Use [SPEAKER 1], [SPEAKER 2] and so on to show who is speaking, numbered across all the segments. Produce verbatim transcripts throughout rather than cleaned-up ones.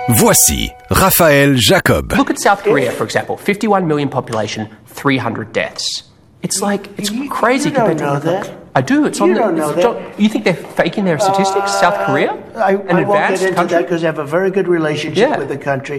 [SPEAKER 1] Voici Raphaël Jacob.
[SPEAKER 2] Look at South Korea, for example. fifty-one million population, three hundred deaths. It's like, it's
[SPEAKER 3] you,
[SPEAKER 2] crazy
[SPEAKER 3] you don't
[SPEAKER 2] compared
[SPEAKER 3] know
[SPEAKER 2] to...
[SPEAKER 3] that.
[SPEAKER 2] I do. It's
[SPEAKER 3] you
[SPEAKER 2] on the...
[SPEAKER 3] don't know
[SPEAKER 2] it's,
[SPEAKER 3] that.
[SPEAKER 2] You think they're faking their statistics, uh, South Korea?
[SPEAKER 3] I,
[SPEAKER 2] An
[SPEAKER 3] I won't
[SPEAKER 2] advanced
[SPEAKER 3] get into
[SPEAKER 2] country?
[SPEAKER 3] that because I have a very good relationship
[SPEAKER 2] Yeah.
[SPEAKER 3] with the country.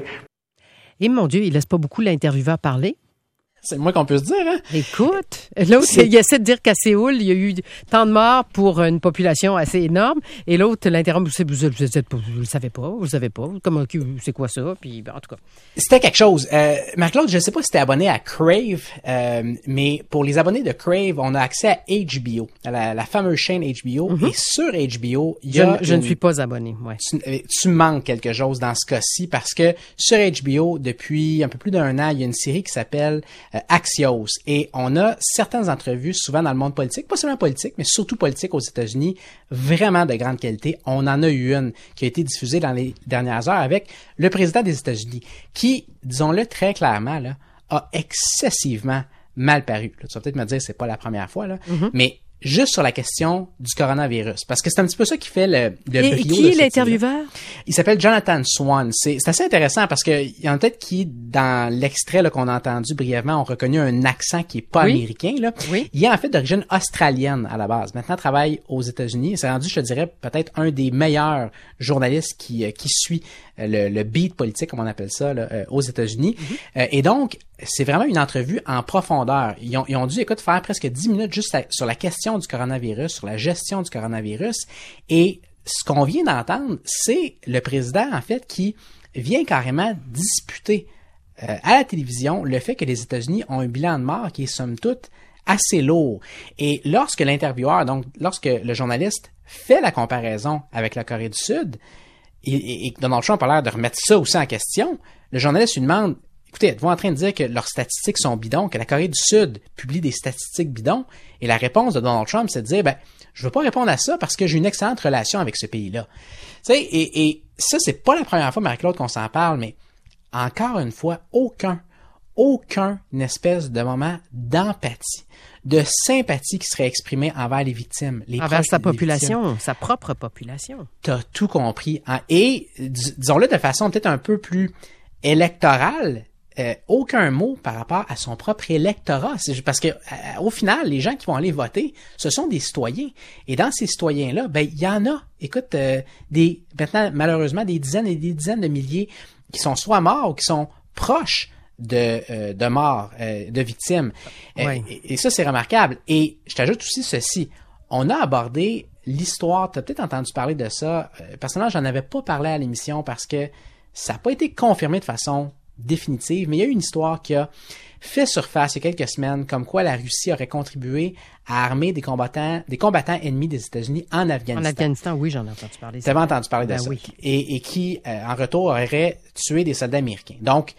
[SPEAKER 4] Et mon Dieu, il laisse pas beaucoup l'intervieweur parler.
[SPEAKER 5] C'est le moins qu'on peut se dire, hein?
[SPEAKER 4] Écoute, l'autre, il essaie de dire qu'à Séoul, il y a eu tant de morts pour une population assez énorme. Et l'autre l'interrompt, vous ne le savez pas, vous le savez pas. Comment, c'est quoi ça? Puis, ben, en tout cas.
[SPEAKER 5] C'était quelque chose. Euh, Marc-Claude, je sais pas si t'es abonné à Crave, euh, mais pour les abonnés de Crave, on a accès à H B O, à la, la fameuse chaîne H B O. Mm-hmm. Et sur H B O, il y a...
[SPEAKER 4] Je, je
[SPEAKER 5] une,
[SPEAKER 4] ne suis pas abonné, ouais.
[SPEAKER 5] Tu, tu manques quelque chose dans ce cas-ci parce que sur H B O, depuis un peu plus d'un an, il y a une série qui s'appelle euh, Axios. Et on a certaines entrevues, souvent dans le monde politique, pas seulement politique, mais surtout politique aux États-Unis, vraiment de grande qualité. On en a eu une qui a été diffusée dans les dernières heures avec le président des États-Unis, qui, disons-le très clairement, là, a excessivement mal paru. Là, tu vas peut-être me dire, c'est pas la première fois, là, mm-hmm. mais juste sur la question du coronavirus. Parce que c'est un petit peu ça qui fait le, le
[SPEAKER 4] et,
[SPEAKER 5] brio.
[SPEAKER 4] Et qui
[SPEAKER 5] est
[SPEAKER 4] l'intervieweur?
[SPEAKER 5] Il s'appelle Jonathan Swan. C'est, c'est assez intéressant parce que il y en a peut-être qui, dans l'extrait là, qu'on a entendu brièvement, ont reconnu un accent qui est pas
[SPEAKER 4] oui.
[SPEAKER 5] américain. Là.
[SPEAKER 4] Oui.
[SPEAKER 5] Il est en fait d'origine australienne à la base. Maintenant, il travaille aux États-Unis. C'est rendu, je te dirais, peut-être un des meilleurs journalistes qui, qui suit le, le beat politique, comme on appelle ça, là, euh, aux États-Unis. Mm-hmm. Euh, et donc, c'est vraiment une entrevue en profondeur. Ils ont, ils ont dû, écoute, faire presque dix minutes juste à, sur la question du coronavirus, sur la gestion du coronavirus. Et ce qu'on vient d'entendre, c'est le président, en fait, qui vient carrément disputer euh, à la télévision le fait que les États-Unis ont un bilan de mort qui est, somme toute, assez lourd. Et lorsque l'intervieweur, donc lorsque le journaliste fait la comparaison avec la Corée du Sud, et, et, et Donald Trump a l'air de remettre ça aussi en question, le journaliste lui demande: écoutez, êtes-vous en train de dire que leurs statistiques sont bidons, que la Corée du Sud publie des statistiques bidons? Et la réponse de Donald Trump, c'est de dire, ben, je veux pas répondre à ça parce que j'ai une excellente relation avec ce pays-là. Tu sais, et, et ça, c'est pas la première fois, Marie-Claude, qu'on s'en parle, mais encore une fois, aucun, aucun espèce de moment d'empathie, de sympathie qui serait exprimé envers les victimes. Les
[SPEAKER 4] envers sa
[SPEAKER 5] population,
[SPEAKER 4] victimes. Sa propre population.
[SPEAKER 5] T'as tout compris. Hein? Et, disons-le de façon peut-être un peu plus électorale, euh, aucun mot par rapport à son propre électorat. C'est parce que, euh, au final, les gens qui vont aller voter, ce sont des citoyens. Et dans ces citoyens-là, ben, il y en a, écoute, euh, des, maintenant, malheureusement, des dizaines et des dizaines de milliers qui sont soit morts ou qui sont proches de, euh, de morts, euh, de victimes. Euh,
[SPEAKER 4] oui.
[SPEAKER 5] et, et ça, c'est remarquable. Et je t'ajoute aussi ceci. On a abordé l'histoire, tu as peut-être entendu parler de ça. Euh, personnellement, j'en avais pas parlé à l'émission parce que ça n'a pas été confirmé de façon définitive, mais il y a eu une histoire qui a fait surface il y a quelques semaines, comme quoi la Russie aurait contribué à armer des combattants, des combattants ennemis des États-Unis en Afghanistan.
[SPEAKER 4] En Afghanistan, oui, j'en ai entendu parler.
[SPEAKER 5] Tu avais entendu parler de
[SPEAKER 4] ben
[SPEAKER 5] ça.
[SPEAKER 4] Oui.
[SPEAKER 5] Et, et qui, euh, en retour, aurait tué des soldats américains. Donc,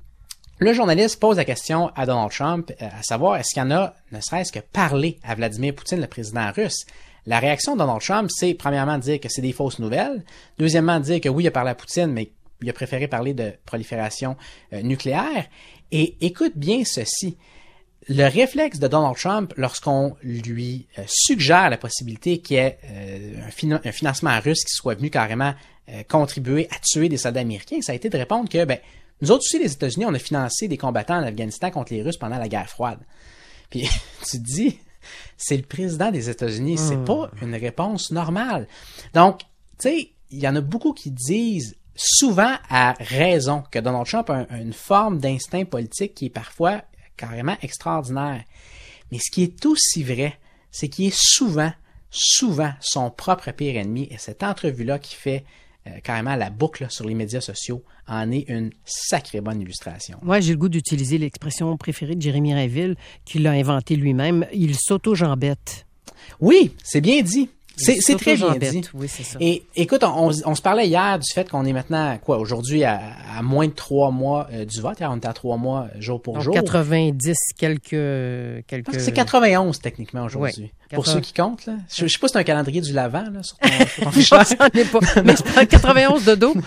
[SPEAKER 5] le journaliste pose la question à Donald Trump, euh, à savoir, est-ce qu'il y en a, ne serait-ce que parler à Vladimir Poutine, le président russe? La réaction de Donald Trump, c'est premièrement de dire que c'est des fausses nouvelles. Deuxièmement, de dire que oui, il a parlé à Poutine, mais il a préféré parler de prolifération euh, nucléaire. Et écoute bien ceci. Le réflexe de Donald Trump, lorsqu'on lui euh, suggère la possibilité qu'il y ait euh, un, fin- un financement russe qui soit venu carrément euh, contribuer à tuer des soldats américains, ça a été de répondre que, ben, nous autres aussi, les États-Unis, on a financé des combattants en Afghanistan contre les Russes pendant la guerre froide. Puis tu te dis, c'est le président des États-Unis, c'est pas une réponse normale. Donc, tu sais, il y en a beaucoup qui disent souvent à raison que Donald Trump a un, une forme d'instinct politique qui est parfois carrément extraordinaire. Mais ce qui est aussi vrai, c'est qu'il est souvent, souvent son propre pire ennemi. Et cette entrevue-là qui fait euh, carrément la boucle là, sur les médias sociaux en est une sacrée bonne illustration.
[SPEAKER 4] Moi, j'ai le goût d'utiliser l'expression préférée de Jérémy Rainville, qu'il l'a inventée lui-même. Il s'auto-jambette.
[SPEAKER 5] Oui, c'est bien dit. C'est, c'est très bien dit.
[SPEAKER 4] Oui, c'est ça.
[SPEAKER 5] Et écoute, on, on, on se parlait hier du fait qu'on est maintenant, quoi, aujourd'hui, à, à moins de trois mois euh, du vote. Hier, on était à trois mois jour pour
[SPEAKER 4] Donc,
[SPEAKER 5] jour.
[SPEAKER 4] quatre-vingt-dix, quelques... quelques...
[SPEAKER 5] Je pense que c'est quatre-vingt-onze techniquement aujourd'hui.
[SPEAKER 4] Oui,
[SPEAKER 5] pour
[SPEAKER 4] quatre-vingts.
[SPEAKER 5] ceux qui comptent, là. Je, je sais pas si c'est un calendrier du Lavant, là, sur ton, sur ton
[SPEAKER 4] Non,
[SPEAKER 5] fichier.
[SPEAKER 4] ça n'en est pas. Mais je prends quatre-vingt-onze de dos.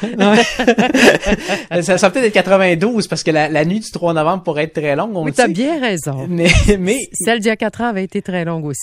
[SPEAKER 5] ça, ça va peut-être être quatre-vingt-douze parce que la, la nuit du trois novembre pourrait être très longue. On
[SPEAKER 4] Oui,
[SPEAKER 5] le
[SPEAKER 4] t'as
[SPEAKER 5] sait.
[SPEAKER 4] bien raison.
[SPEAKER 5] Mais, mais
[SPEAKER 4] Celle d'il y a quatre ans avait été très longue aussi.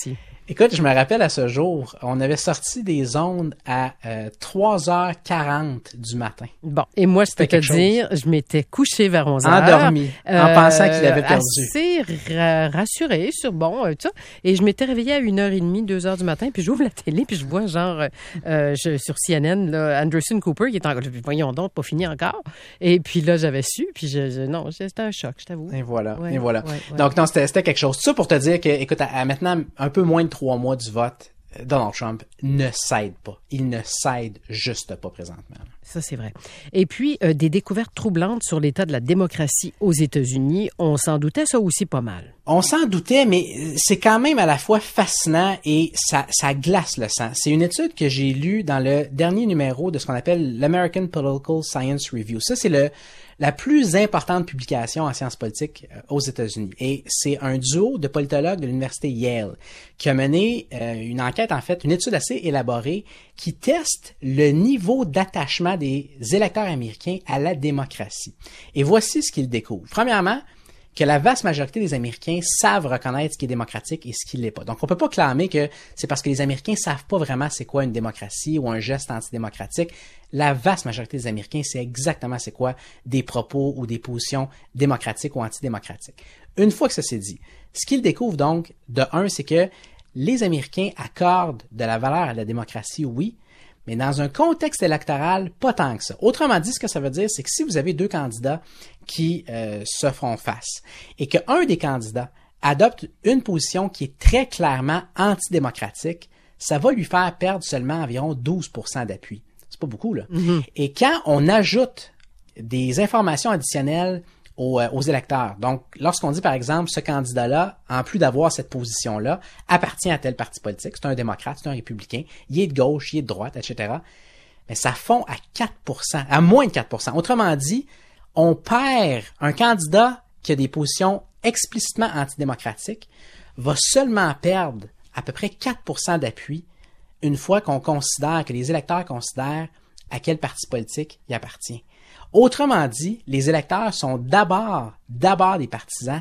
[SPEAKER 5] Écoute, je me rappelle à ce jour, on avait sorti des ondes à euh, trois heures quarante du matin.
[SPEAKER 4] Bon, et moi, je peux te dire, je m'étais couchée vers onze heures.
[SPEAKER 5] Endormi, euh, en pensant qu'il avait perdu.
[SPEAKER 4] Assez ra- rassurée sur, bon, euh, tout ça. Et je m'étais réveillée à une heure trente, deux heures du matin, puis j'ouvre la télé, puis je vois genre, euh, je, sur C N N, là, Anderson Cooper, qui est encore, voyons donc, pas fini encore. Et puis là, j'avais su, puis je, je non, c'était un choc, je t'avoue.
[SPEAKER 5] Et voilà,
[SPEAKER 4] ouais,
[SPEAKER 5] et voilà.
[SPEAKER 4] Ouais, ouais.
[SPEAKER 5] Donc, non, c'était, c'était quelque chose. Tout ça pour te dire que, écoute, à, à maintenant un peu moins de trois mois du vote, Donald Trump ne cède pas. Il ne cède juste pas présentement.
[SPEAKER 4] Ça, c'est vrai. Et puis, euh, des découvertes troublantes sur l'état de la démocratie aux États-Unis. On s'en doutait, ça aussi, pas mal.
[SPEAKER 5] On s'en doutait, mais c'est quand même à la fois fascinant et ça, ça glace le sang. C'est une étude que j'ai lue dans le dernier numéro de ce qu'on appelle l'American Political Science Review. Ça, c'est le la plus importante publication en sciences politiques euh, aux États-Unis. Et c'est un duo de politologues de l'université Yale qui a mené euh, une enquête, en fait, une étude assez élaborée qui teste le niveau d'attachement des électeurs américains à la démocratie. Et voici ce qu'ils découvrent. Premièrement, que la vaste majorité des Américains savent reconnaître ce qui est démocratique et ce qui ne l'est pas. Donc, on peut pas clamer que c'est parce que les Américains savent pas vraiment c'est quoi une démocratie ou un geste antidémocratique. La vaste majorité des Américains sait exactement c'est quoi des propos ou des positions démocratiques ou antidémocratiques. Une fois que ça s'est dit, ce qu'ils découvrent donc, de un, c'est que les Américains accordent de la valeur à la démocratie, oui, mais dans un contexte électoral, pas tant que ça. Autrement dit, ce que ça veut dire, c'est que si vous avez deux candidats qui euh, se font face et qu'un des candidats adopte une position qui est très clairement antidémocratique, ça va lui faire perdre seulement environ douze pour cent d'appui. C'est pas beaucoup, là. Mm-hmm. Et quand on ajoute des informations additionnelles Aux, aux électeurs. Donc, lorsqu'on dit, par exemple, ce candidat-là, en plus d'avoir cette position-là, appartient à tel parti politique, c'est un démocrate, c'est un républicain, il est de gauche, il est de droite, et cetera, mais ça fond à quatre pour cent, à moins de quatre pour cent. Autrement dit, on perd un candidat qui a des positions explicitement antidémocratiques, va seulement perdre à peu près quatre pour cent d'appui une fois qu'on considère, que les électeurs considèrent à quel parti politique il appartient. Autrement dit, les électeurs sont d'abord, d'abord des partisans,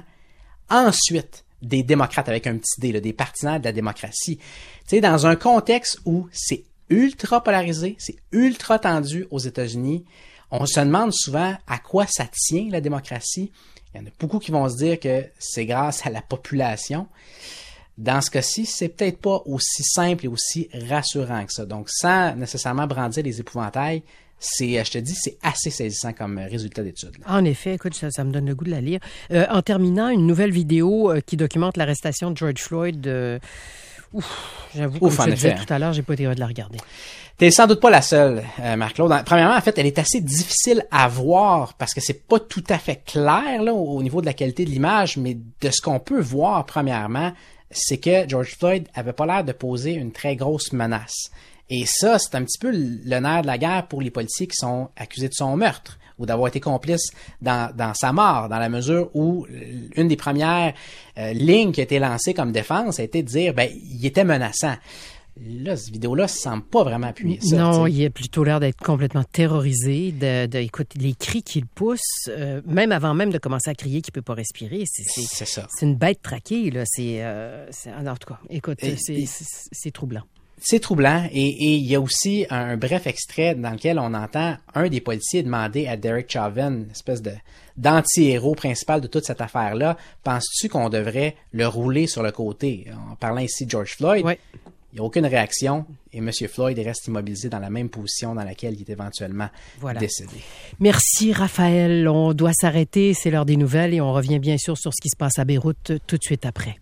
[SPEAKER 5] ensuite des démocrates avec un petit D, là, des partisans de la démocratie. Tu sais, dans un contexte où c'est ultra polarisé, c'est ultra tendu aux États-Unis, on se demande souvent à quoi ça tient la démocratie. Il y en a beaucoup qui vont se dire que c'est grâce à la population. Dans ce cas-ci, c'est peut-être pas aussi simple et aussi rassurant que ça. Donc, sans nécessairement brandir les épouvantails, c'est, je te dis, c'est assez saisissant comme résultat d'étude.
[SPEAKER 4] En effet, écoute, ça, ça me donne le goût de la lire. Euh, en terminant, une nouvelle vidéo euh, qui documente l'arrestation de George Floyd. Euh, ouf, j'avoue,
[SPEAKER 5] ouf,
[SPEAKER 4] comme je te disais
[SPEAKER 5] effet.
[SPEAKER 4] tout à l'heure, j'ai pas été heureuse de la regarder.
[SPEAKER 5] T'es sans doute pas la seule, euh, Marc-Claude. Premièrement, en fait, elle est assez difficile à voir parce que c'est pas tout à fait clair là, au niveau de la qualité de l'image, mais de ce qu'on peut voir, premièrement, c'est que George Floyd avait pas l'air de poser une très grosse menace. Et ça, c'est un petit peu le nerf de la guerre pour les policiers qui sont accusés de son meurtre ou d'avoir été complices dans, dans sa mort, dans la mesure où une des premières euh, lignes qui a été lancée comme défense a été de dire, ben, il était menaçant. Là, cette vidéo-là ne semble pas vraiment appuyer ça.
[SPEAKER 4] Non,
[SPEAKER 5] t'sais.
[SPEAKER 4] il a plutôt l'air d'être complètement terrorisé. De, de, écoute, les cris qu'il pousse, euh, même avant même de commencer à crier qu'il ne peut pas respirer, c'est, c'est,
[SPEAKER 5] c'est ça.
[SPEAKER 4] C'est une bête traquée. Là. C'est, euh, c'est, en tout cas, écoute,
[SPEAKER 5] Et,
[SPEAKER 4] c'est,
[SPEAKER 5] et,
[SPEAKER 4] c'est, c'est troublant.
[SPEAKER 5] C'est troublant et, et il y a aussi un, un bref extrait dans lequel on entend un des policiers demander à Derek Chauvin, une espèce de d'anti-héros principal de toute cette affaire-là, penses-tu qu'on devrait le rouler sur le côté? En parlant ici de George Floyd,
[SPEAKER 4] ouais.
[SPEAKER 5] Il n'y a aucune réaction et M. Floyd reste immobilisé dans la même position dans laquelle il est éventuellement voilà. décédé.
[SPEAKER 4] Merci Raphaël, on doit s'arrêter, c'est l'heure des nouvelles et on revient bien sûr sur ce qui se passe à Beyrouth tout de suite après.